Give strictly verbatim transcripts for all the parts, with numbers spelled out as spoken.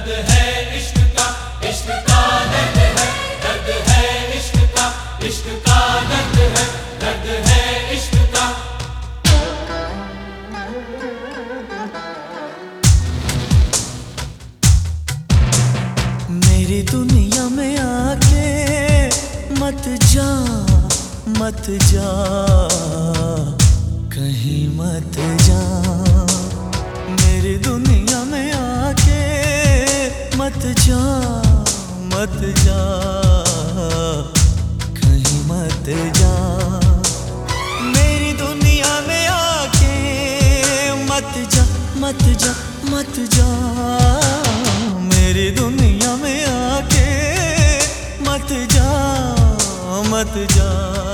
दर्द है इश्क का, इश्क का दर्द है, दर्द है इश्क का, इश्क का दर्द है, दर्द है इश्क का। मेरी दुनिया में आके मत जा, मत जा, कहीं मत जा। मेरी दुनिया में आके मत जा, मत जा, कहीं मत जा। मेरी दुनिया में आके मत जा, मत जा, मत जा। मेरी दुनिया में आके मत जा, मत जा,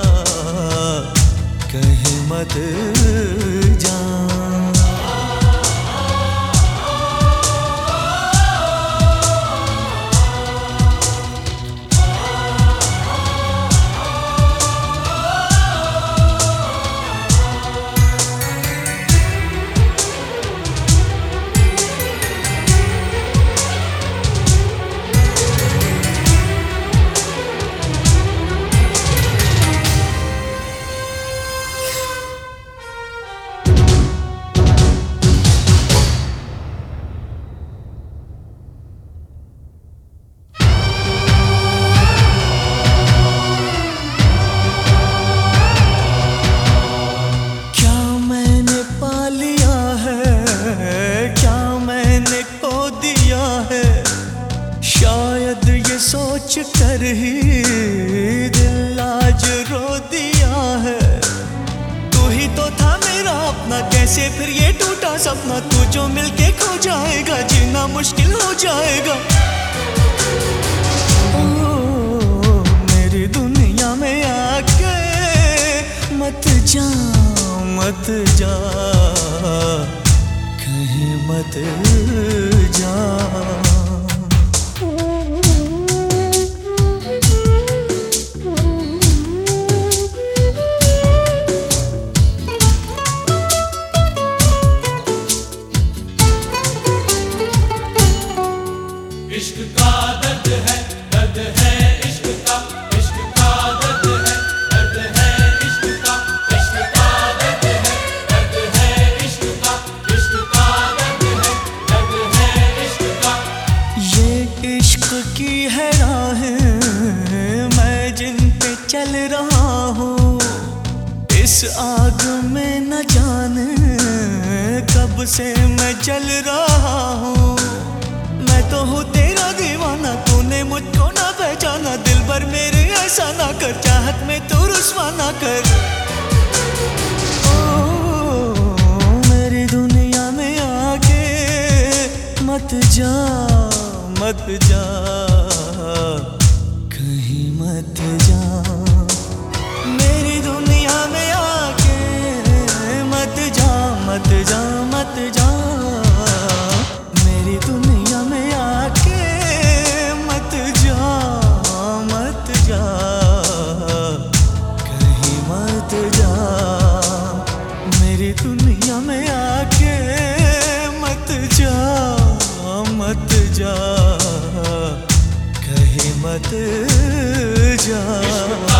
कहीं मत जा। शायद ये सोच कर ही दिल आज रो दिया है। तू ही तो था मेरा अपना, कैसे फिर ये टूटा सपना। तू जो मिलके खो जाएगा, जीना मुश्किल हो जाएगा। ओ मेरी दुनिया में आके मत जा, मत जा, कहीं मत जा। इश्क का दर्द है, दर्द है इश्क का, इश्क का दर्द है, दर्द है इश्क का, इश्क का दर्द है, दर्द है इश्क का, इश्क का दर्द है, दर्द है इश्क का। ये इश्क की है राहें मैं जिन पे चल रहा हूँ। इस आग में न जाने कब से मैं जल रहा हूँ। मैं तो हूँ तेरा दीवाना, तूने मुझको ना पहचाना। दिल भर मेरे ऐसा ना कर, चाहत में तू रुस्वा ना कर। ओ मेरी दुनिया में आके मत जा, मत जा, कहीं मत जा। मेरी दुनिया में आके मत जा, मत जा, मत जा। मेरी दुनिया में आके मत जा, मत जा, कहीं मत जा। मेरी दुनिया में आके मत जा, मत जा, कहीं मत जा।